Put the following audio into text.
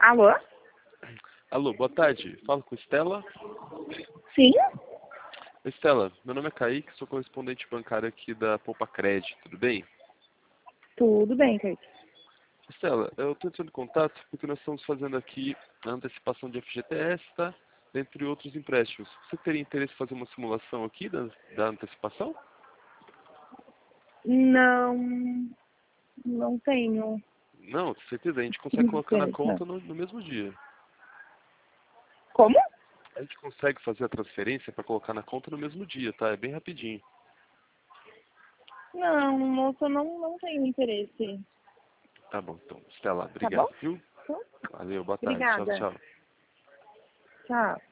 Alô? Alô, boa tarde. Falo com Estela. Sim? Estela, meu nome é Kaique, sou correspondente bancário aqui da Poupa Crédito, tudo bem? Tudo bem, Kaique. Estela, eu estou entrando em contato porque nós estamos fazendo aqui a antecipação de FGTS, tá? Dentre outros empréstimos. Você teria interesse em fazer uma simulação aqui da antecipação? Não, não tenho Não, com certeza. A gente consegue colocar na interesse, não. conta no mesmo dia. Como? A gente consegue fazer a transferência para colocar na conta no mesmo dia, tá? É bem rapidinho. Não, moça, eu não tenho interesse. Tá bom, então. Estela, Tá bom? obrigado, viu? Então, Valeu, boa tarde. Tchau, obrigada. tchau. Tchau.